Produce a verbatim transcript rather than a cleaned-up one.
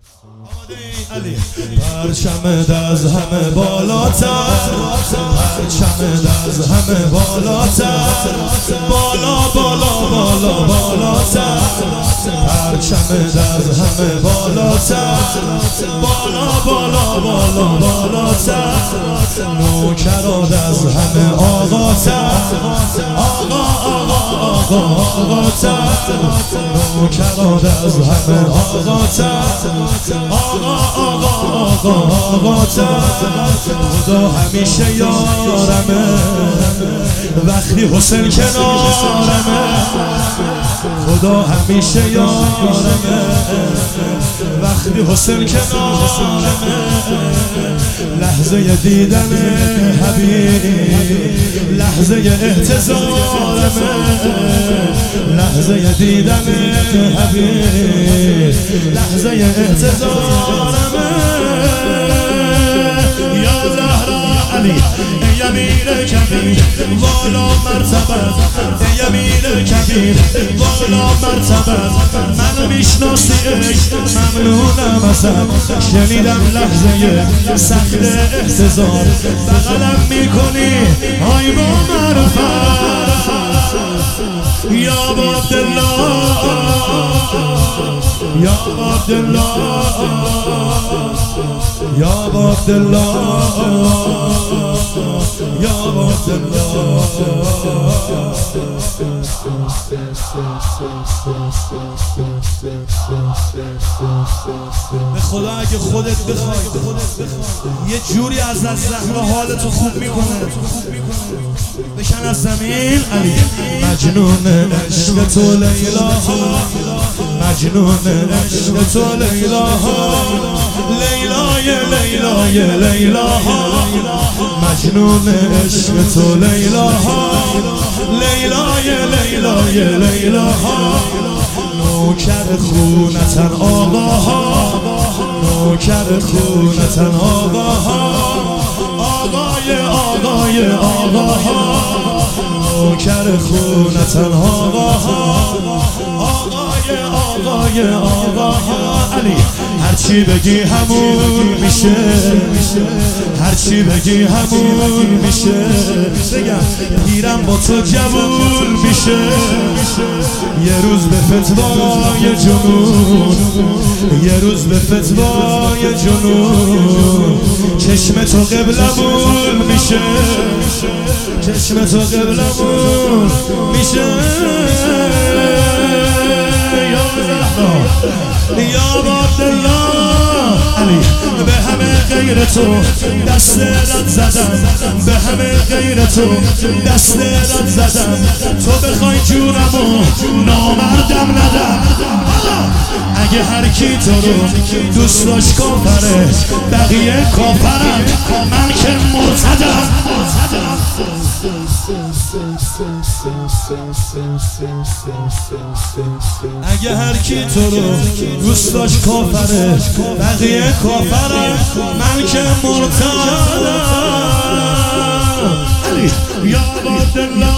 علی پرچمت از همه بالاتر، پرچمت از همه بالاتر، بالا بالا بالا بالاتر، پرچمت از همه بالاتر، بالا بالا بالا بالاتر، نوکرات از همه آقاتر، آقا آقا آقا آقاتر، نوکرات از همه آقاتر، آقا آقا آقا آقاتر. خدا همیشه یارمه وقتی حسین کنارمه، خدا همیشه یارمه وقتی حسین کنارمه، لحظه دیدن حبیب لحظه احتضارمه، لحظه دیدن حبیب لحظه احتضارمه. یا زهرا علی ای امیر کبیر والا مرتبت، ای امیر کبیر والا مرتبت، منو میشناسی ای ممنونم ازت، شنیدم لحظه سخت احتضار بغلم میکنی های با معرفت، یا عبدالله یا عبدالله یا عبدالله یا عبدالله. به خدا اگه خودت بخوای یه جوری از زهرا حالتو خوب میکنه، بکن از زمین علی. مجنون عشق تو لیلا ها، مجنون عشق تو لیلا ها، لیلای لیلای لیلا ها، مجنون عشق تو لیلا ها، لیلای لیلای لیلا ها، نوکر خونتن آقا ها، نوکر خونتن آقا ها، آقای آقای آقا ها، نوکر خونتن آقا ها، آقای آقای آقا ها. علی هرچی بگی همون میشه، هرچی بگی همون میشه، بگم پیرم با تو جوون میشه، یه روز به فتوای جنون، یه روز به فتوای جنون، چشم تو قبلمون میشه، چشم تو قبلمون میشه. یا عبدالله علی به همه غیر تو دست رد زدم، به همه غیر تو دست رد زدم، تو بخوای جونمو نامردم ندم، اگه هر کی تو رو دوست داشت کافره، بقیه کافرم، من که مرتدم. اگه هر کی تو رو دوست داشت کافره، بقیه کافرم، من که مرتدم. علی یا عبدالله